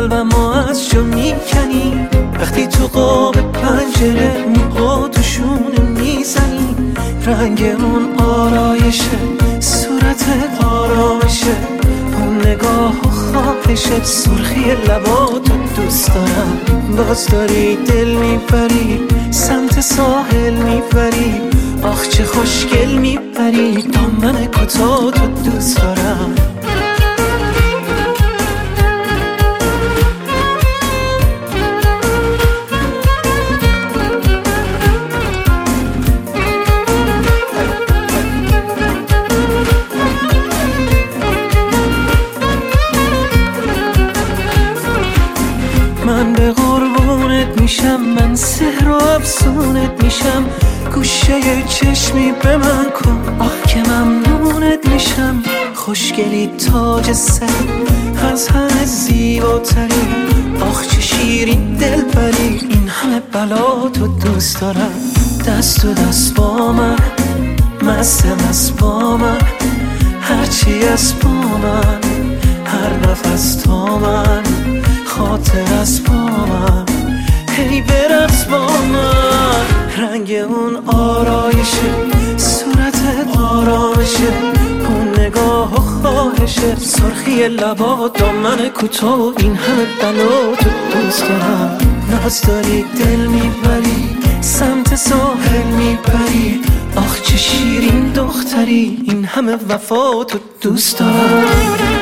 قلبمو از جا میکنی، وقتی تو قاب پنجره موها تو شونه میزنی. رنگ اون آرایشه، صورتت آرامشه، اون نگاه و خواهشه، سرخی لباتو دوست دارم. باز داری دل میبری، سمت ساحل میبری، آخ چه خوشگل میبری، دامن کوتاه‌تو دوست دارم. من به قربونت میشم، من سحر و افسونت میشم، گوشه چشمی به من کن، آه که ممنونت میشم. خوشگلی تاج سر، از همه زیباتری، آخ چه شیرین دل بری، این همه بلا تو دوست دارم. دست تو دست با من، مست مست با من، هرچی از با من، هر نفس تا من، خاطر از با من، هی برقص با من. رنگ اون آرایشه، صورتت آرامشه، اون نگاه و خواهشه، سرخی لبا، دامن کوتاه، این همه بلا تو دوست دارم. ناز داری دل میبری، سمت ساحل میبری، آخ چه شیرین دختری، این همه وفا تو دوست دارم.